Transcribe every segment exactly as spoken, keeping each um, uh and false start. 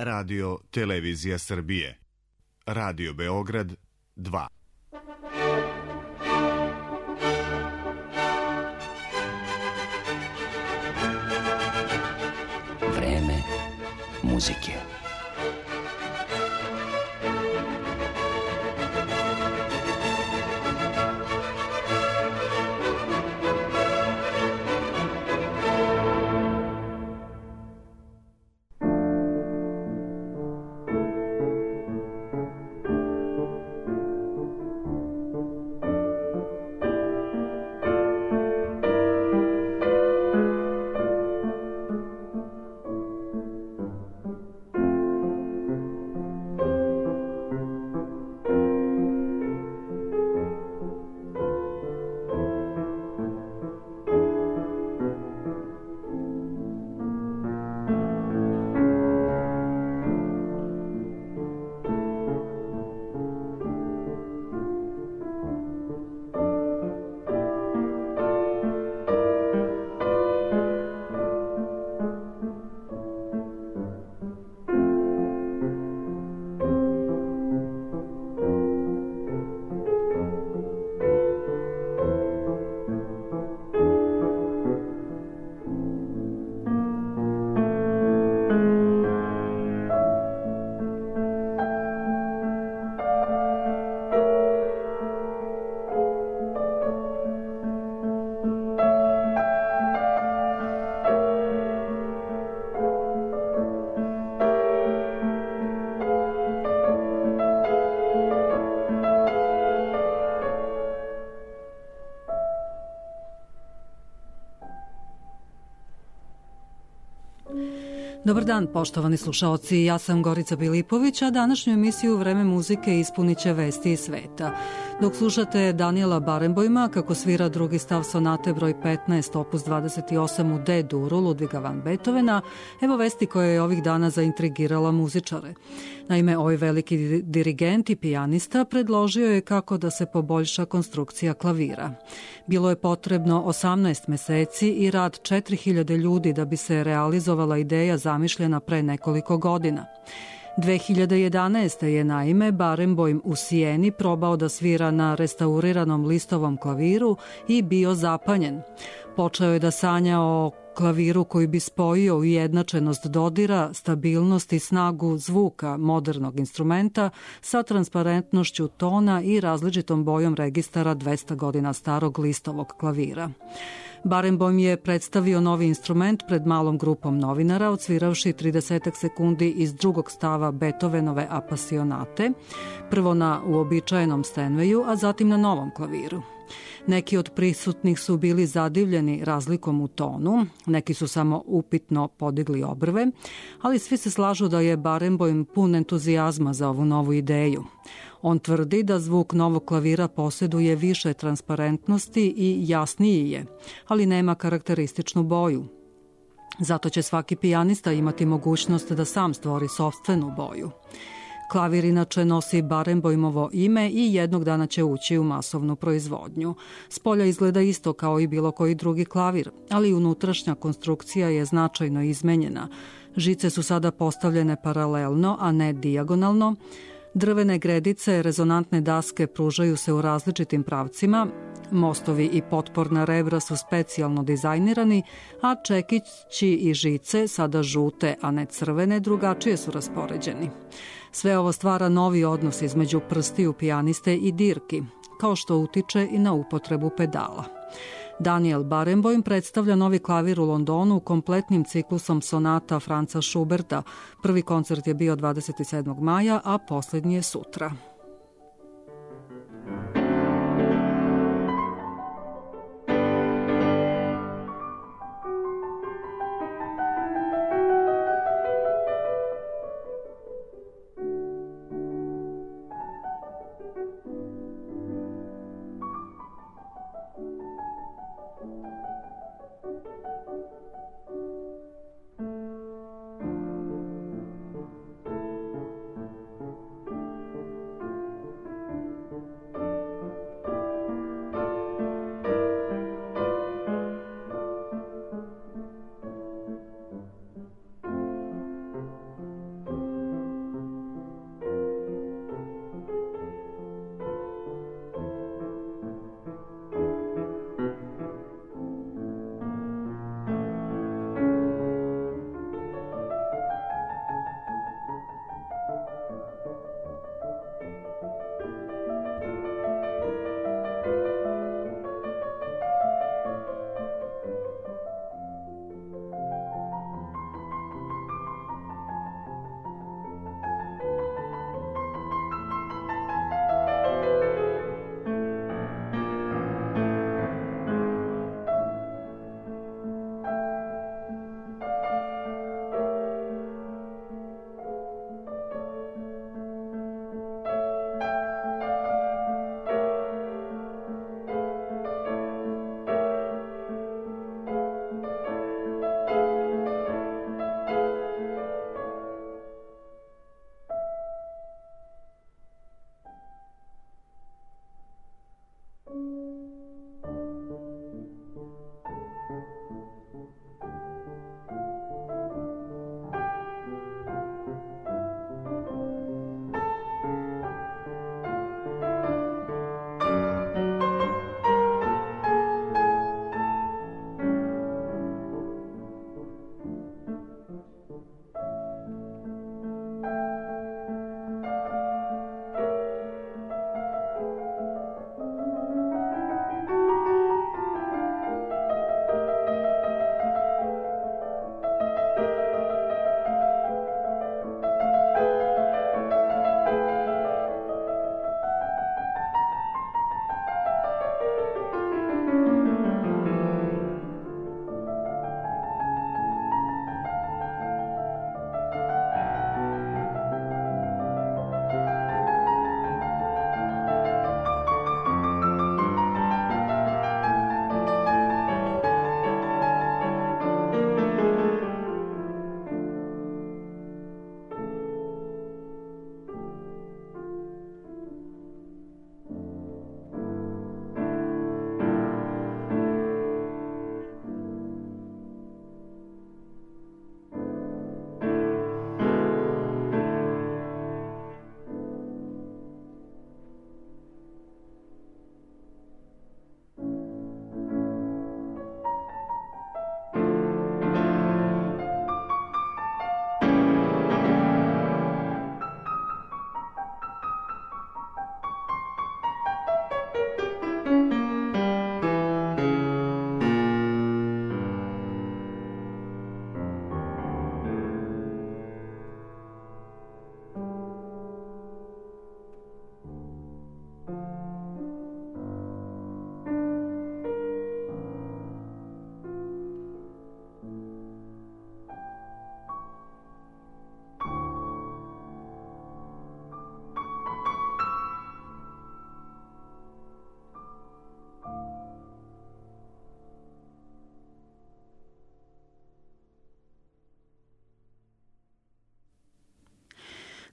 Radio Televizija Srbije. Radio Beograd dva. Vreme muzike. Dobar dan, poštovani slušaoci, ja sam Gorica Bilipović, a današnju emisiju Vreme muzike ispunit će vesti iz sveta. Dok slušate Daniela Barenboima kako svira drugi stav sonate broj petnaest, opus dvadeset osam u D-duru Ludviga van Beethovena, evo vesti koja je ovih dana zaintrigirala muzičare. Naime, ovaj veliki dirigent i pijanista predložio je kako da se poboljša konstrukcija klavira. Bilo je potrebno osamnaest meseci i rad četiri hiljade ljudi da bi se realizovala ideja zamišljena pre nekoliko godina. dve hiljade jedanaeste. je naime Barenboim u Sijeni probao da svira na restauriranom listovom klaviru i bio zapanjen. Počeo je da sanja o klaviru koji bi spojio ujednačenost dodira, stabilnost i snagu zvuka modernog instrumenta sa transparentnošću tona i različitom bojom registara dvesta godina starog listovog klavira. Barenboim je predstavio novi instrument pred malom grupom novinara, odsviravši trideset sekundi iz drugog stava Beethovenove Apasionate, prvo na uobičajenom Steinwayu, a zatim na novom klaviru. Neki od prisutnih su bili zadivljeni razlikom u tonu, neki su samo upitno podigli obrve, ali svi se slažu da je Barenboim pun entuzijazma za ovu novu ideju. On tvrdi da zvuk novog klavira posjeduje više transparentnosti i jasniji je, ali nema karakterističnu boju. Zato će svaki pijanista imati mogućnost da sam stvori sopstvenu boju. Klavir inače nosi Barenboimovo ime i jednog dana će ući u masovnu proizvodnju. Spolja izgleda isto kao i bilo koji drugi klavir, ali unutrašnja konstrukcija je značajno izmenjena. Žice su sada postavljene paralelno, a ne dijagonalno. Drvene gredice, rezonantne daske pružaju se u različitim pravcima, mostovi i potporna rebra su specijalno dizajnirani, a čekići i žice, sada žute, a ne crvene, drugačije su raspoređeni. Sve ovo stvara novi odnos između prstiju pijaniste i dirki, kao što utiče i na upotrebu pedala. Daniel Barenboim predstavlja novi klavir u Londonu kompletnim ciklusom sonata Franza Schuberta. Prvi koncert je bio dvadeset sedmog maja, a posljednji je sutra.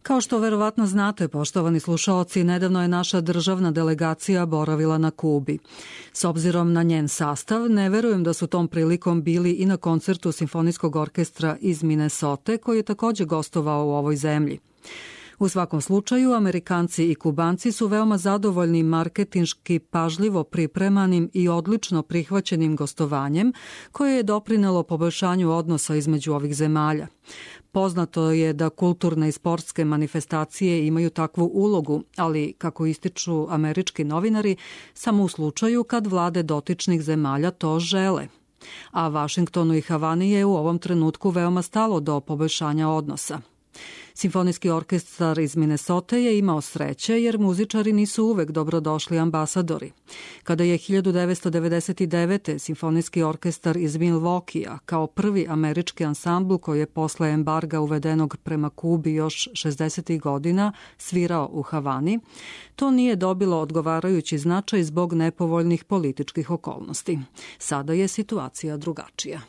Kao što verovatno znate, poštovani slušaoci, nedavno je naša državna delegacija boravila na Kubi. S obzirom na njen sastav, ne verujem da su tom prilikom bili i na koncertu Simfonijskog orkestra iz Minnesote, koji je takođe gostovao u ovoj zemlji. U svakom slučaju, Amerikanci i Kubanci su veoma zadovoljni marketinški pažljivo pripremanim i odlično prihvaćenim gostovanjem koje je doprinelo poboljšanju odnosa između ovih zemalja. Poznato je da kulturne i sportske manifestacije imaju takvu ulogu, ali, kako ističu američki novinari, samo u slučaju kad vlade dotičnih zemalja to žele. A Vašingtonu i Havani je u ovom trenutku veoma stalo do poboljšanja odnosa. Simfonijski orkestar iz Minnesote je imao sreće jer muzičari nisu uvek dobrodošli ambasadori. Kada je hiljadu devetsto devedeset devete. Simfonijski orkestar iz Milvokija kao prvi američki ansambl koji je posle embarga uvedenog prema Kubi još šezdesetih godina svirao u Havani, to nije dobilo odgovarajući značaj zbog nepovoljnih političkih okolnosti. Sada je situacija drugačija.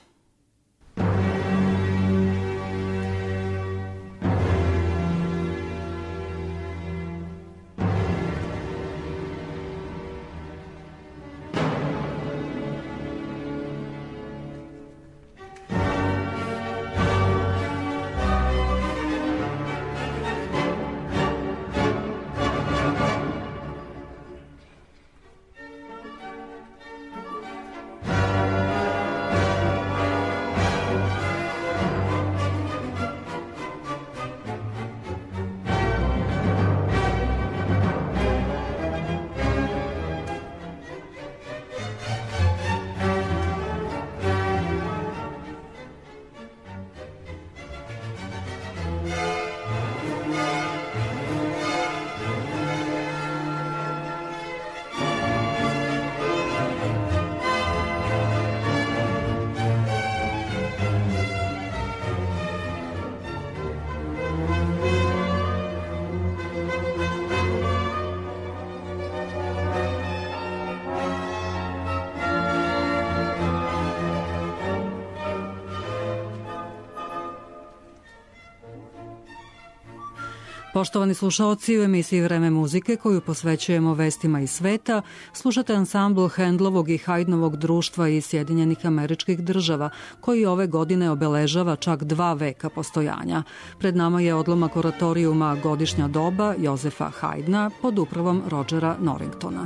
Poštovani slušaoci, u emisiji Vreme muzike koju posvećujemo vestima iz sveta, slušate ansambl Handlovog i Haydnovog društva iz Sjedinjenih Američkih Država, koji ove godine obeležava čak dva veka postojanja. Pred nama je odlomak oratorijuma Godišnja doba Jozefa Haydna pod upravom Rodgera Norringtona.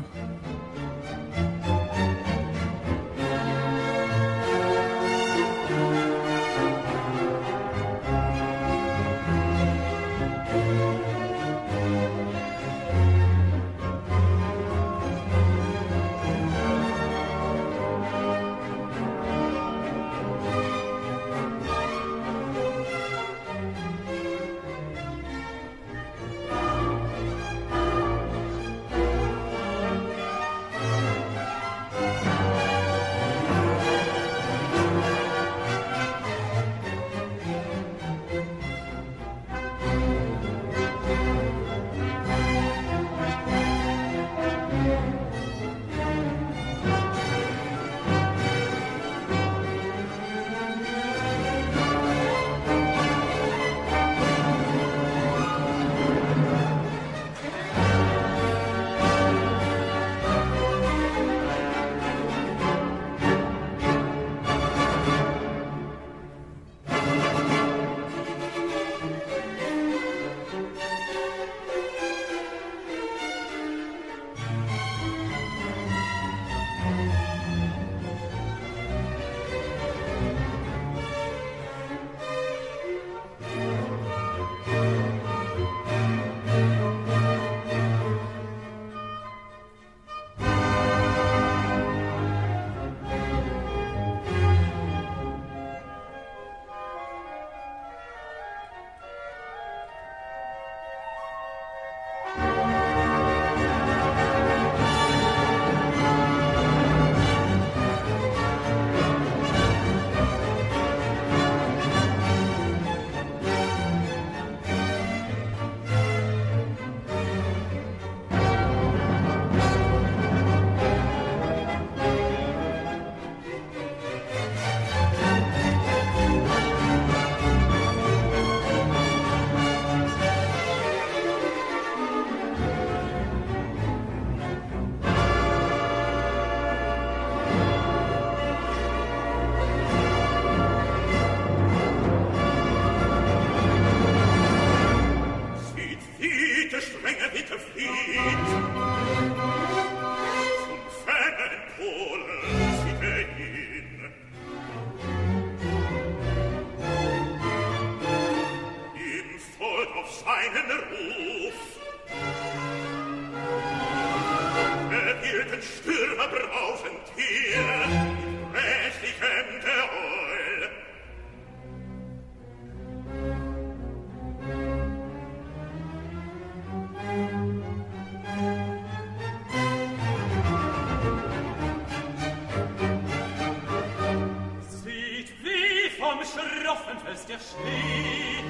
als der Schnee.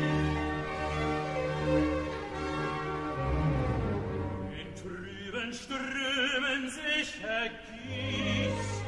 In trüben Strömen sich ergießt.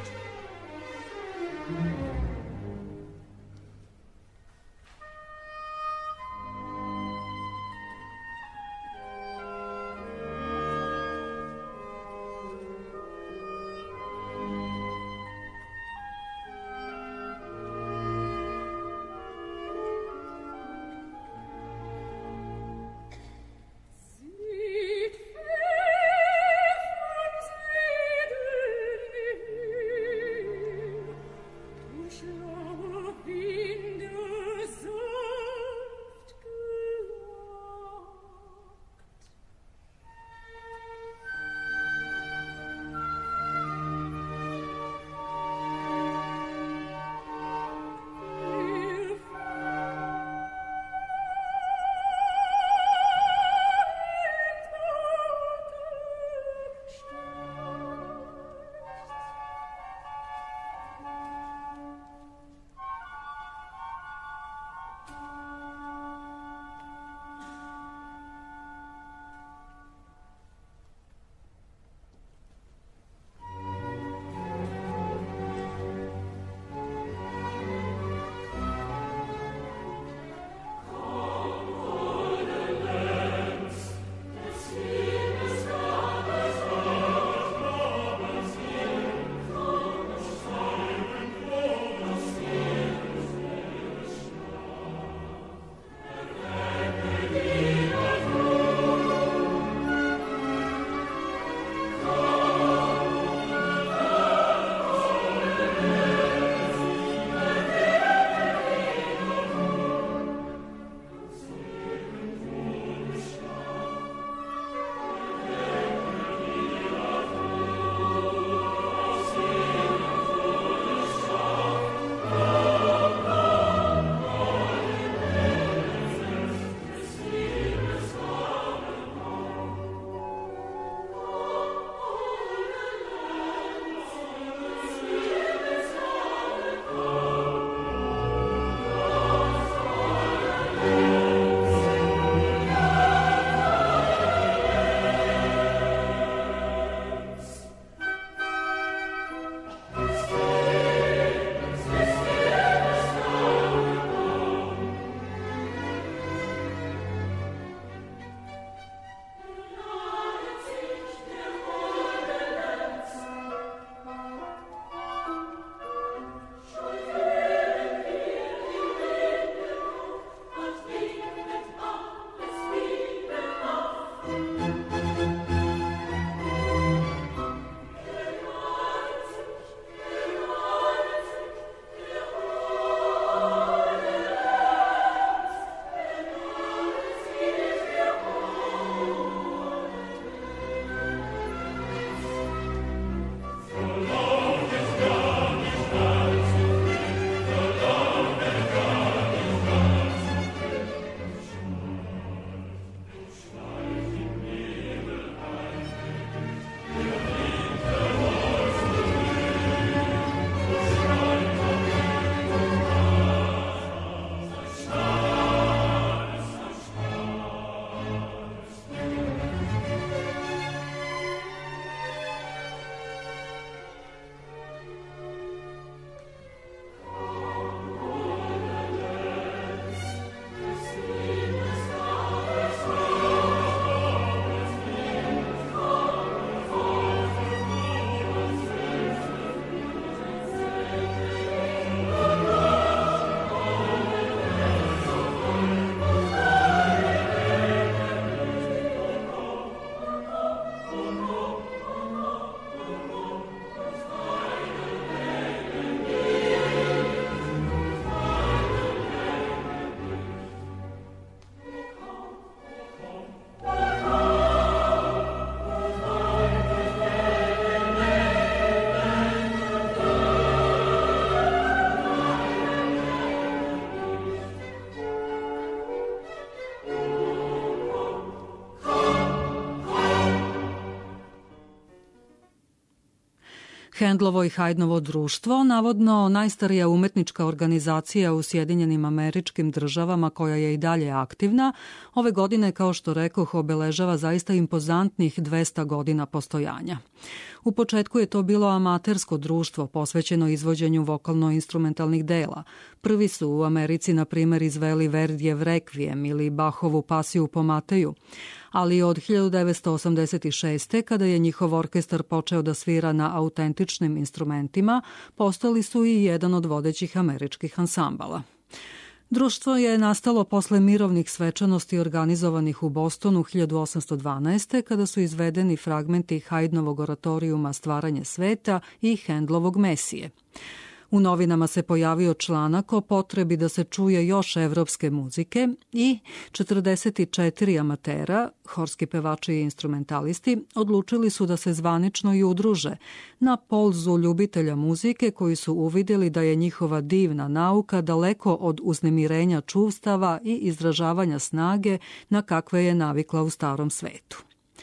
Handlovo i Haydnovo društvo, navodno najstarija umetnička organizacija u Sjedinjenim Američkim Državama koja je i dalje aktivna, ove godine, kao što rekoh, obeležava zaista impozantnih dvesta godina postojanja. U početku je to bilo amatersko društvo posvećeno izvođenju vokalno-instrumentalnih dela. Prvi su u Americi, na primer, izveli Verdijev Rekvijem ili Bachovu Pasiju po Mateju, ali od hiljadu devetsto osamdeset šeste. kada je njihov orkestar počeo da svira na autentičnim instrumentima, postali su i jedan od vodećih američkih ansambala. Društvo je nastalo posle mirovnih svečanosti organizovanih u Bostonu hiljadu osamsto dvanaeste. kada su izvedeni fragmenti Haydnovog oratorijuma Stvaranje sveta i Handlovog Mesije. U novinama se pojavio članak o potrebi da se čuje još evropske muzike i četrdeset četiri amatera, horski pevači i instrumentalisti, odlučili su da se zvanično i udruže na polzu ljubitelja muzike koji su uvidjeli da je njihova divna nauka daleko od uznemirenja čuvstava i izražavanja snage na kakve je navikla u starom svetu.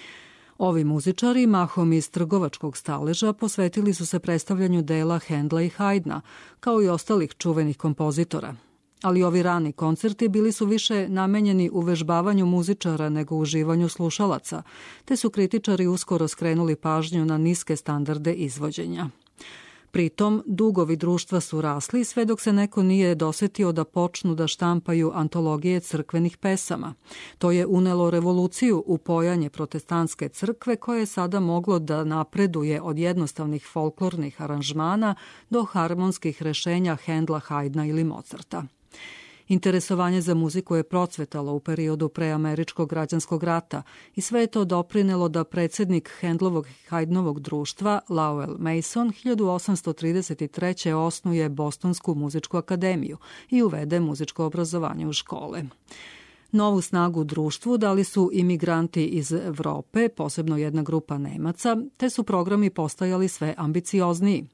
Ovi muzičari, mahom iz trgovačkog staleža, posvetili su se predstavljanju dela Handla i Haydna, kao i ostalih čuvenih kompozitora. Ali ovi rani koncerti bili su više namenjeni uvežbavanju muzičara nego uživanju slušalaca, te su kritičari uskoro skrenuli pažnju na niske standarde izvođenja. Pritom, dugovi društva su rasli sve dok se neko nije dosetio da počnu da štampaju antologije crkvenih pesama. To je unelo revoluciju u pojanje protestantske crkve koje je sada moglo da napreduje od jednostavnih folklornih aranžmana do harmonskih rešenja Handla, Haydna ili Mozarta. Interesovanje za muziku je procvetalo u periodu preameričkog građanskog rata i sve je to doprinelo da predsjednik Handlovog i Haydnovog društva Lowell Mason hiljadu osamsto trideset treće. osnuje Bostonsku muzičku akademiju i uvede muzičko obrazovanje u škole. Novu snagu u društvu dali su imigranti iz Evrope, posebno jedna grupa Nemaca, te su programi postajali sve ambiciozniji.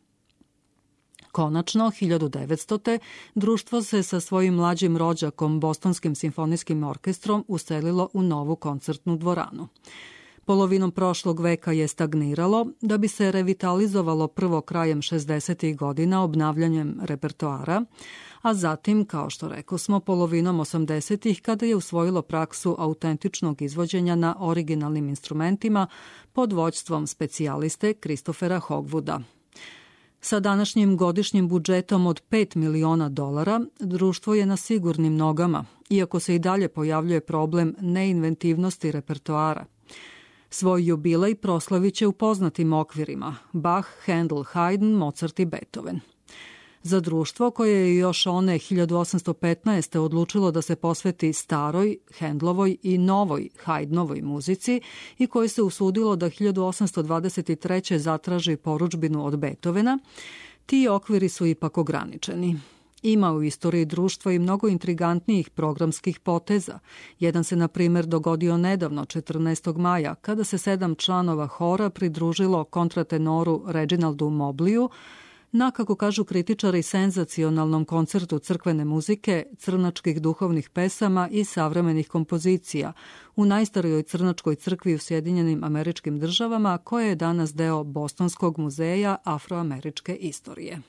Konačno, hiljadu devetstote. društvo se sa svojim mlađim rođakom Bostonskim simfonijskim orkestrom uselilo u novu koncertnu dvoranu. Polovinom prošlog veka je stagniralo, da bi se revitalizovalo prvo krajem šezdesetih godina obnavljanjem repertoara, a zatim, kao što rekosmo, polovinom osamdesetih kada je usvojilo praksu autentičnog izvođenja na originalnim instrumentima pod vođstvom specijaliste Christophera Hogwooda. Sa današnjim godišnjim budžetom od pet miliona dolara, društvo je na sigurnim nogama, iako se i dalje pojavljuje problem neinventivnosti repertoara. Svoj jubilej proslavit će u poznatim okvirima Bach, Handel, Haydn, Mozart i Beethoven. Za društvo koje je još one hiljadu osamsto petnaeste. odlučilo da se posveti staroj, Handlovoj i novoj Haydnovoj muzici i koje se usudilo da hiljadu osamsto dvadeset treće. zatraži porudžbinu od Beethovena, ti okviri su ipak ograničeni. Ima u istoriji društva i mnogo intrigantnijih programskih poteza. Jedan se, na primjer, dogodio nedavno, četrnaestog maja, kada se sedam članova hora pridružilo kontratenoru Reginaldu Mobliju na, kako kažu kritičari, senzacionalnom koncertu crkvene muzike, crnačkih duhovnih pesama i savremenih kompozicija u najstarijoj crnačkoj crkvi u Sjedinjenim Američkim Državama, koja je danas deo Bostonskog muzeja afroameričke istorije.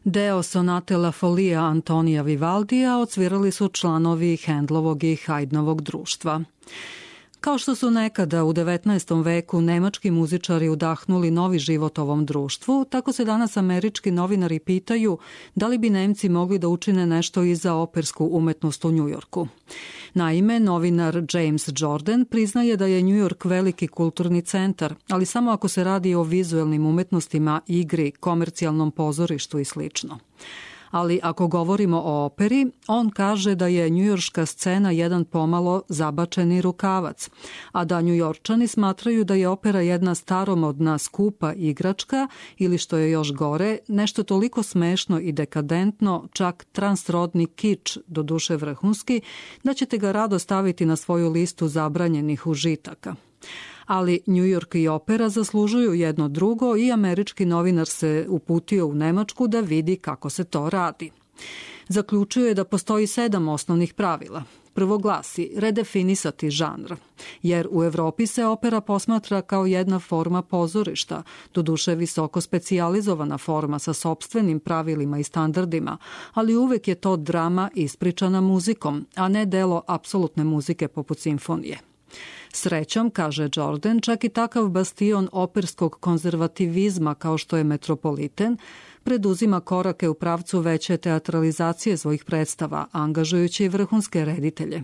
Deo sonate La Folia Antonija Vivaldija odsvirali su članovi Handlovog i Haydnovog društva. Kao što su nekada u devetnaestom veku nemački muzičari udahnuli novi život ovom društvu, tako se danas američki novinari pitaju da li bi Nemci mogli da učine nešto i za opersku umetnost u Njujorku. Naime, novinar James Jordan priznaje da je Njujork veliki kulturni centar, ali samo ako se radi o vizuelnim umetnostima, igri, komercijalnom pozorištu i slično. Ali ako govorimo o operi, on kaže da je njujorška scena jedan pomalo zabačeni rukavac, a da Njujorčani smatraju da je opera jedna staromodna, skupa igračka ili, što je još gore, nešto toliko smešno i dekadentno, čak transrodni kič, doduše vrhunski, da ćete ga rado staviti na svoju listu zabranjenih užitaka. Ali New York i opera zaslužuju jedno drugo i američki novinar se uputio u Nemačku da vidi kako se to radi. Zaključuje da postoji sedam osnovnih pravila. Prvo glasi redefinisati žanr, jer u Evropi se opera posmatra kao jedna forma pozorišta, doduše visoko specijalizovana forma sa sopstvenim pravilima i standardima, ali uvek je to drama ispričana muzikom, a ne delo apsolutne muzike poput simfonije. Srećom, kaže Jordan, čak i takav bastion operskog konzervativizma kao što je Metropoliten preduzima korake u pravcu veće teatralizacije svojih predstava, angažujući vrhunske reditelje.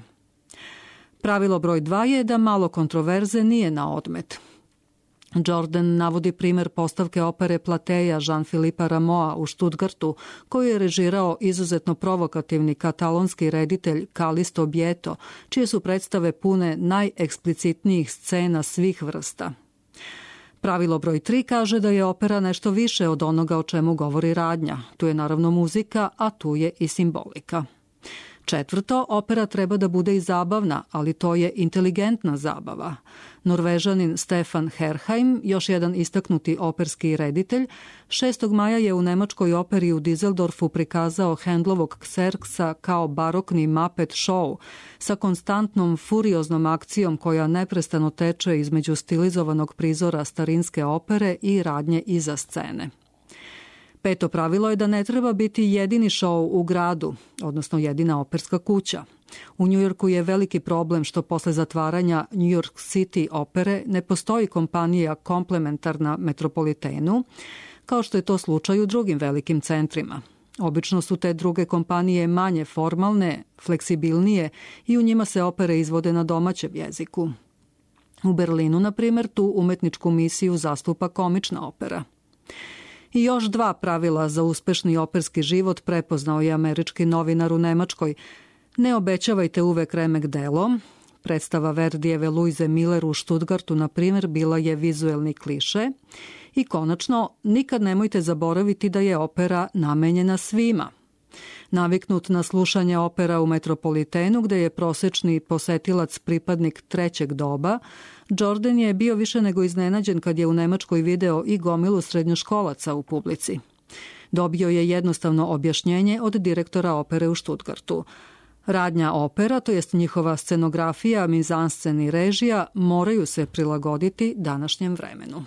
Pravilo broj dva je da malo kontroverze nije na odmet. Jordan navodi primer postavke opere Plateja Jean-Philippe Rameau u Stuttgartu, koju je režirao izuzetno provokativni katalonski reditelj Calisto Bieto, čije su predstave pune najeksplicitnijih scena svih vrsta. Pravilo broj tri kaže da je opera nešto više od onoga o čemu govori radnja. Tu je naravno muzika, a tu je i simbolika. Četvrto, opera treba da bude i zabavna, ali to je inteligentna zabava. Norvežanin Stefan Herheim, još jedan istaknuti operski reditelj, šestog maja je u nemačkoj operi u Dizeldorfu prikazao Handlovog Xerxa kao barokni Muppet show sa konstantnom furioznom akcijom koja neprestano teče između stilizovanog prizora starinske opere i radnje iza scene. Peto pravilo je da ne treba biti jedini šou u gradu, odnosno jedina operska kuća. U Njujorku je veliki problem što posle zatvaranja New York City opere ne postoji kompanija komplementarna Metropolitenu, kao što je to slučaj u drugim velikim centrima. Obično su te druge kompanije manje formalne, fleksibilnije i u njima se opere izvode na domaćem jeziku. U Berlinu, na primjer, tu umetničku misiju zastupa komična opera. I još dva pravila za uspešni operski život prepoznao je američki novinar u Nemačkoj. Ne obećavajte uvek remek delo. Predstava Verdijeve Luise Miller u Stuttgartu, na primjer, bila je vizuelni kliše. I konačno, nikad nemojte zaboraviti da je opera namenjena svima. Naviknut na slušanje opera u Metropolitenu, gde je prosečni posetilac pripadnik trećeg doba, Jordan je bio više nego iznenađen kad je u Nemačkoj video i gomilu srednjoškolaca u publici. Dobio je jednostavno objašnjenje od direktora opere u Stuttgartu. Radnja opera, to jest njihova scenografija, mizanscen i režija, moraju se prilagoditi današnjem vremenu.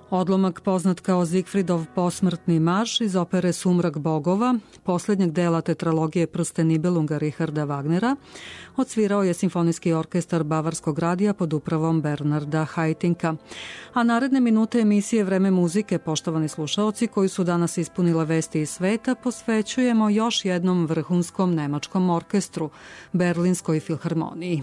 Odlomak poznat kao Zigfridov posmrtni marš iz opere Sumrak bogova, posljednjeg dela tetralogije Prsten Nibelunga Richarda Wagnera, odsvirao je Simfonijski orkestar Bavarskog radija pod upravom Bernarda Haittinka. A naredne minute emisije Vreme muzike, poštovani slušaoci koji su danas ispunile vesti iz sveta, posvećujemo još jednom vrhunskom nemačkom orkestru, Berlinskoj filharmoniji.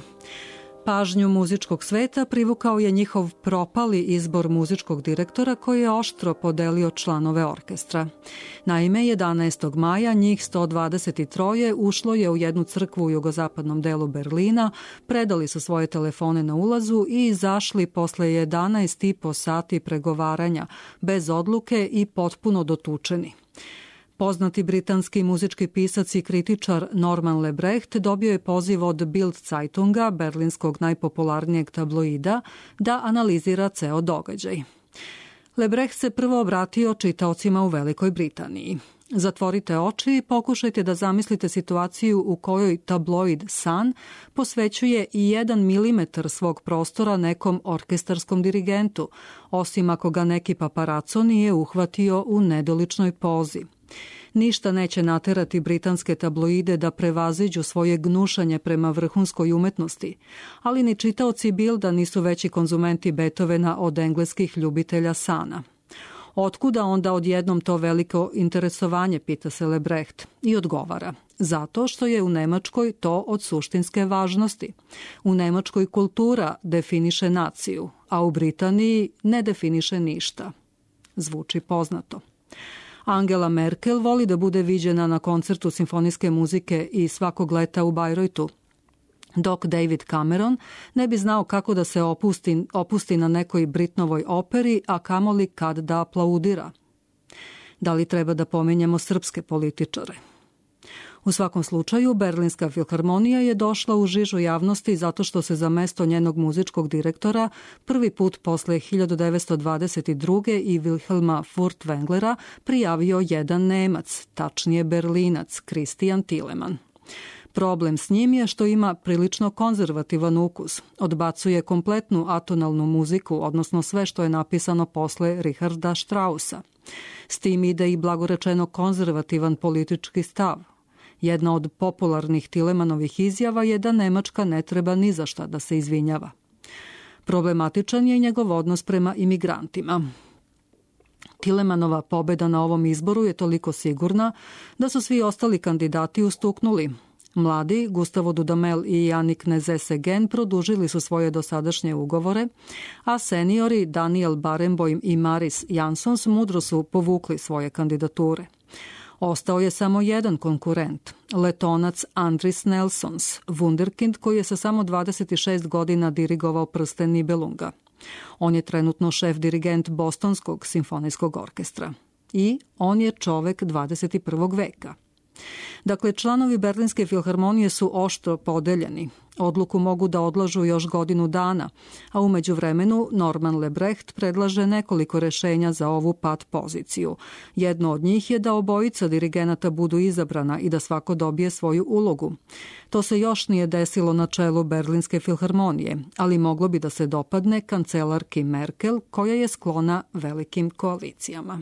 Pažnju muzičkog sveta privukao je njihov propali izbor muzičkog direktora koji je oštro podelio članove orkestra. Naime, jedanaestog maja njih sto dvadeset tri ušlo je u jednu crkvu u jugozapadnom delu Berlina, predali su svoje telefone na ulazu i izašli posle jedanaest i po sati pregovaranja, bez odluke i potpuno dotučeni. Poznati britanski muzički pisac i kritičar Norman Lebrecht dobio je poziv od Bild Zeitunga, berlinskog najpopularnijeg tabloida, da analizira ceo događaj. Lebrecht se prvo obratio čitaocima u Velikoj Britaniji. Zatvorite oči i pokušajte da zamislite situaciju u kojoj tabloid Sun posvećuje i jedan milimetar svog prostora nekom orkestarskom dirigentu, osim ako ga neki paparaco nije uhvatio u nedoličnoj pozi. Ništa neće naterati britanske tabloide da prevaziđu svoje gnušanje prema vrhunskoj umetnosti, ali ni čitaoci Bilda nisu veći konzumenti Beethovena od engleskih ljubitelja Sana. Otkuda onda odjednom to veliko interesovanje, pita se Lebrecht, i odgovara. Zato što je u Nemačkoj to od suštinske važnosti. U Nemačkoj kultura definiše naciju, a u Britaniji ne definiše ništa. Zvuči poznato. Angela Merkel voli da bude viđena na koncertu simfonijske muzike i svakog leta u Bajreutu, dok David Cameron ne bi znao kako da se opusti, opusti na nekoj Britnovoj operi, a kamoli kad da aplaudira. Da li treba da pomenjamo srpske političare? U svakom slučaju, Berlinska filharmonija je došla u žižu javnosti zato što se za mesto njenog muzičkog direktora prvi put posle hiljadu devetsto dvadeset druge i Wilhelma Furtwänglera prijavio jedan Nemac, tačnije Berlinac, Christian Thielemann. Problem s njim je što ima prilično konzervativan ukus. Odbacuje kompletnu atonalnu muziku, odnosno sve što je napisano posle Richarda Straussa. S tim ide i blagorečeno konzervativan politički stav. Jedna od popularnih Thielemanovih izjava je da Nemačka ne treba ni za šta da se izvinjava. Problematičan je njegov odnos prema imigrantima. Thielemanova pobeda na ovom izboru je toliko sigurna da su svi ostali kandidati ustuknuli. Mladi, Gustavo Dudamel i Jannik Nezese-Gen produžili su svoje dosadašnje ugovore, a seniori Daniel Barenboim i Maris Jansons mudro su povukli svoje kandidature. Ostao je samo jedan konkurent, Letonac Andris Nelsons, wunderkind koji je sa samo dvadeset šest godina dirigovao Prsten Nibelunga. On je trenutno šef dirigent Bostonskog simfonijskog orkestra. I on je čovek dvadeset prvog veka. Dakle, članovi Berlinske filharmonije su oštro podeljeni. Odluku mogu da odlažu još godinu dana, a u međuvremenu Norman Lebrecht predlaže nekoliko rešenja za ovu pat poziciju. Jedno od njih je da obojica dirigenata budu izabrana i da svako dobije svoju ulogu. To se još nije desilo na čelu Berlinske filharmonije, ali moglo bi da se dopadne kancelarki Merkel, koja je sklona velikim koalicijama.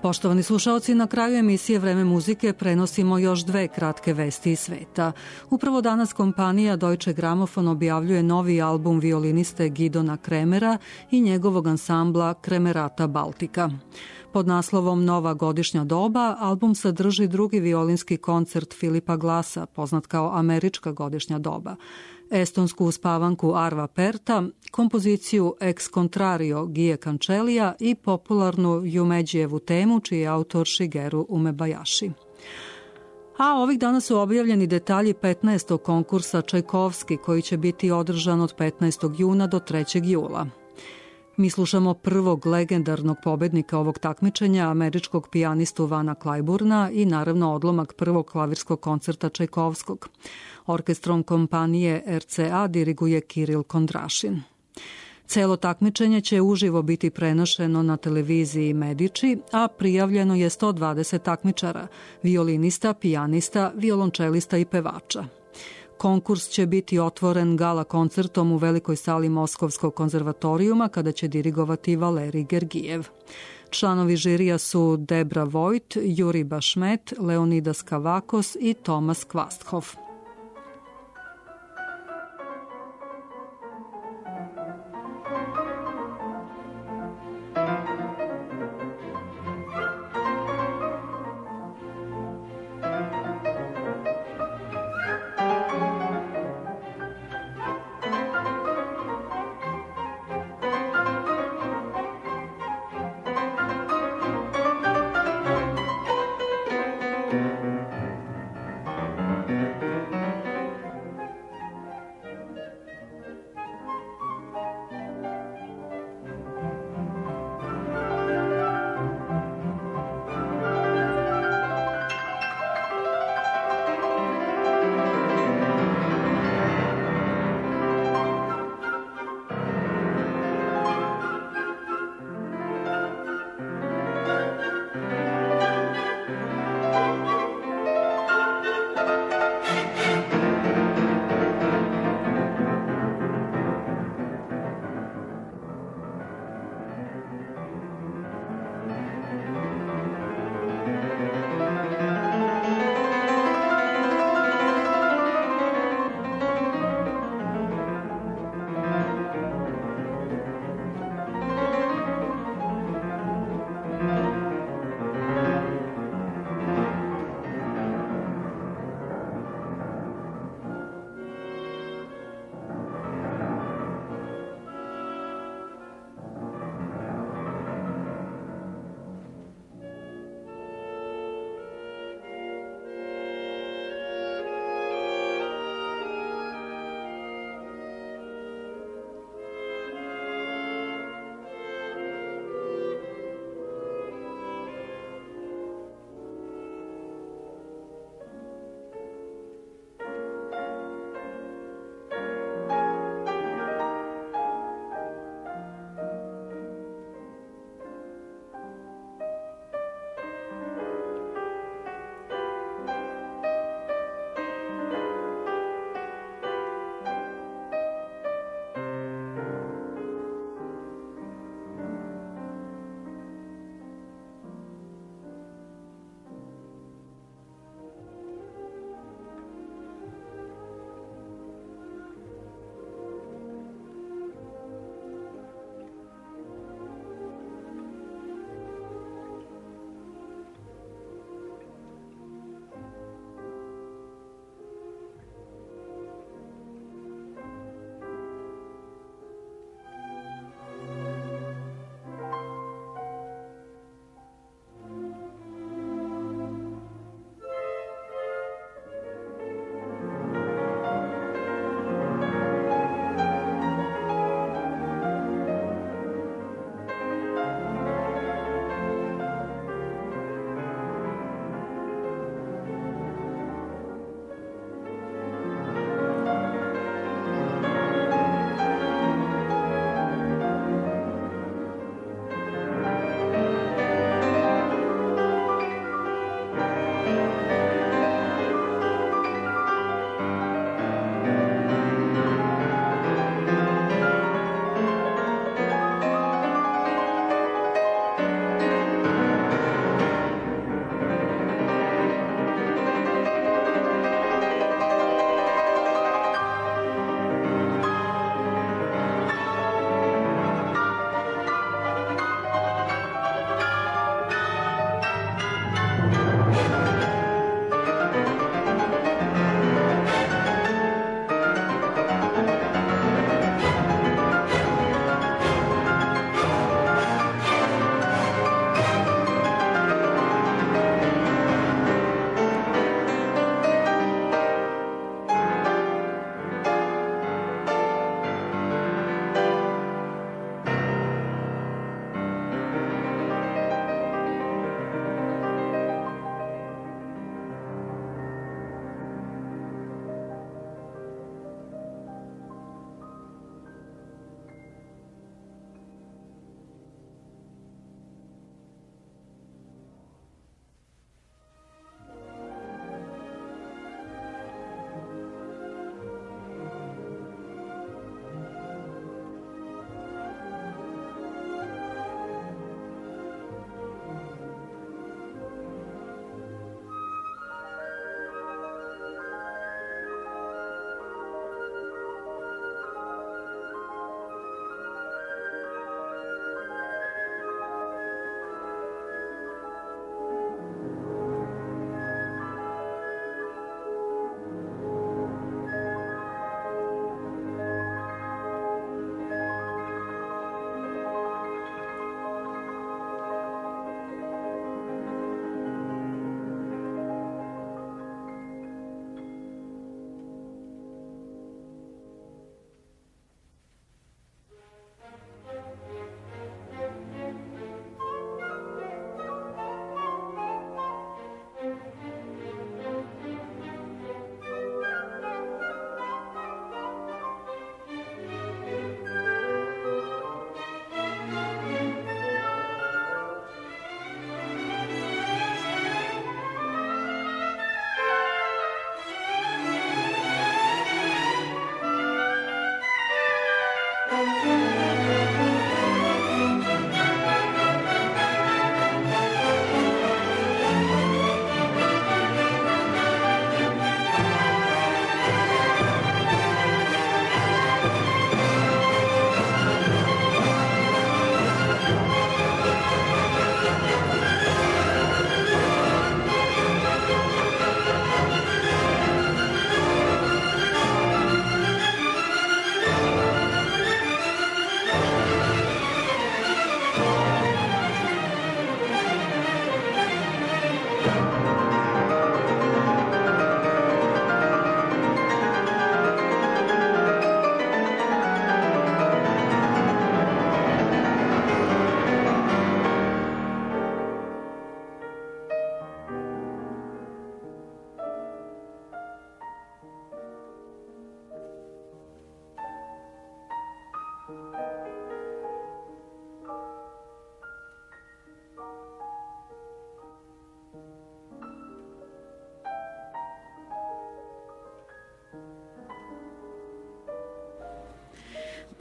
Poštovani slušaoci, na kraju emisije Vreme muzike prenosimo još dve kratke vesti iz sveta. Upravo danas kompanija Deutsche Grammophon objavljuje novi album violiniste Gidona Kremera i njegovog ansambla Kremerata Baltika. Pod naslovom Nova godišnja doba, album sadrži drugi violinski koncert Filipa Glassa, poznat kao Američka godišnja doba, estonsku uspavanku Arva Perta, kompoziciju Ex Contrario Gije Cancellia i popularnu Jumeđijevu temu, čiji je autor Shigeru Umebayashi. A ovih dana su objavljeni detalji petnaestog konkursa Čajkovski, koji će biti održan od petnaestog juna do trećeg jula. Mi slušamo prvog legendarnog pobednika ovog takmičenja, američkog pijanistu Vana Klajburna i naravno odlomak prvog klavirskog koncerta Čajkovskog. Orkestrom kompanije er ce a diriguje Kiril Kondrašin. Celo takmičenje će uživo biti prenošeno na televiziji Medici, a prijavljeno je sto dvadeset takmičara, violinista, pijanista, violončelista i pevača. Konkurs će biti otvoren gala koncertom u velikoj sali Moskovskog konzervatorijuma kada će dirigovati Valerij Gergijev. Članovi žirija su Debra Vojt, Juri Bašmet, Leonidas Kavakos i Tomas Kvasthoff.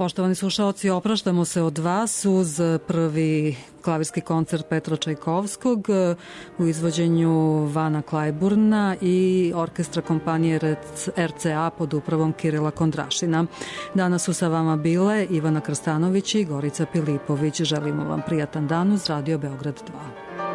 Poštovani slušaoci, opraštamo se od vas uz prvi klavirski koncert Petra Čajkovskog u izvođenju Vana Klajburna i orkestra kompanije R C A pod upravom Kirila Kondrašina. Danas su sa vama bile Ivana Krstanović i Gorica Pilipović. Želimo vam prijatan dan uz Radio Beograd dva.